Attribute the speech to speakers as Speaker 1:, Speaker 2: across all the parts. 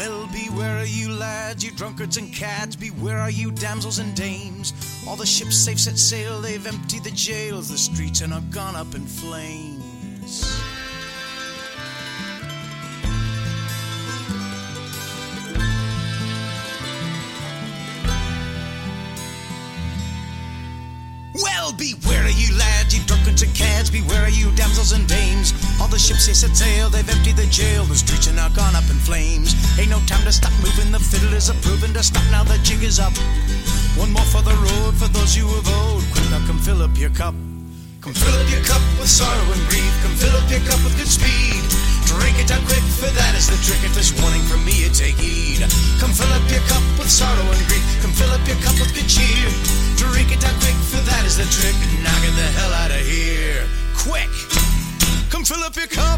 Speaker 1: Well, beware of you lads, you drunkards and cads, beware of you damsels and dames. All the ships they've set sail, they've emptied the jails, the streets are not gone up in flames. Well, beware of you lads, you drunkards and cads, beware of you damsels and dames. All the ships they set sail, they've emptied the jail, the streets are now gone up in flames. Ain't no time to stop moving, the fiddlers are proving to stop, now the jig is up. One more for the road, for those you have owed, quick now come fill up your cup. Come fill up your cup with sorrow and grief, come fill up your cup with good speed. Drink it down quick, for that is the trick, if this warning from me you take heed. Come fill up your cup with sorrow and grief, come fill up your cup with good cheer. Drink it down quick, for that is the trick, now get the hell out of here. Quick, come fill up your cup.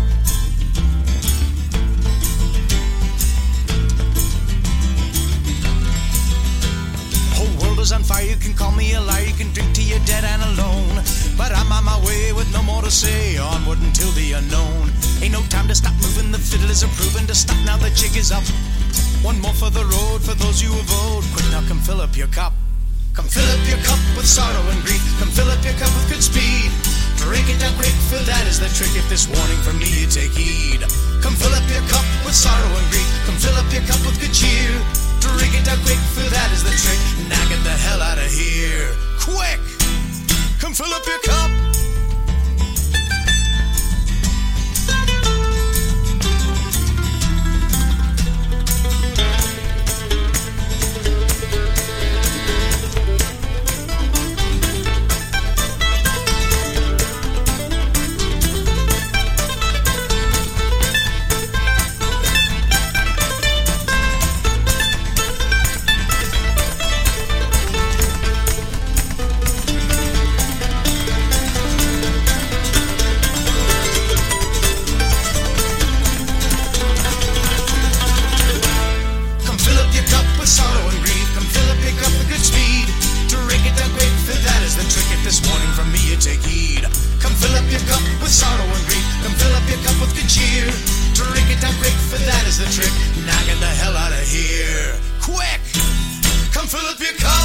Speaker 1: Whole world is on fire, you can call me a liar, you can drink till you're dead and alone. But I'm on my way with no more to say, onward until the unknown. Ain't no time to stop moving, the fiddlers are proving to stop, now the jig is up. One more for the road, for those you have owed, quick now come fill up your cup. Come fill up your cup with sorrow and grief, come fill up your cup with good speed. Drink it down quick, for that is the trick, if this warning from me you take heed. Come fill up your cup with sorrow and grief, come fill up your cup with good cheer. Drink it down quick, for that is the trick, now get the hell out of here. Quick, come fill up your cup. The trick, now get the hell out of here. Quick, come fill up your cup.